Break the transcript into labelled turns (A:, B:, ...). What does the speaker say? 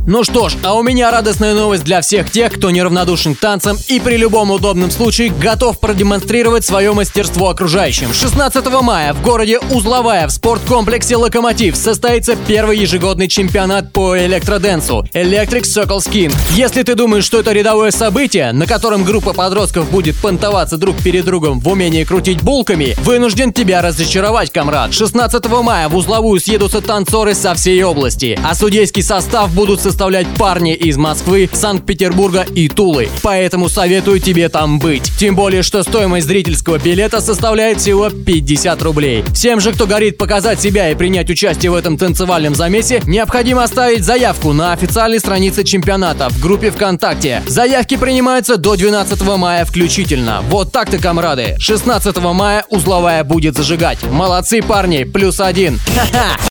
A: Ну что ж, а у меня радостная новость для всех тех, кто неравнодушен к танцам и при любом удобном случае готов продемонстрировать свое мастерство окружающим. 16 мая в городе Узловая в спорткомплексе «Локомотив» состоится первый ежегодный чемпионат по электроденсу Electric Circle Skin. Если ты думаешь, что это рядовое событие, на котором группа подростков будет понтоваться друг перед другом в умении крутить булками, вынужден тебя разочаровать, комрад. 16 мая в Узловую съедутся танцоры со всей области, а судейский состав будут составлять парни из Москвы, Санкт-Петербурга и Тулы. Поэтому советую тебе там быть. Тем более, что стоимость зрительского билета составляет всего 50 рублей. Всем же, кто горит показать себя и принять участие в этом танцевальном замесе, необходимо оставить заявку на официальной странице чемпионата в группе ВКонтакте. Заявки принимаются до 12 мая включительно. Вот так-то, комрады. 16 мая Узловая будет зажигать. Молодцы, парни, +1. Ха-ха!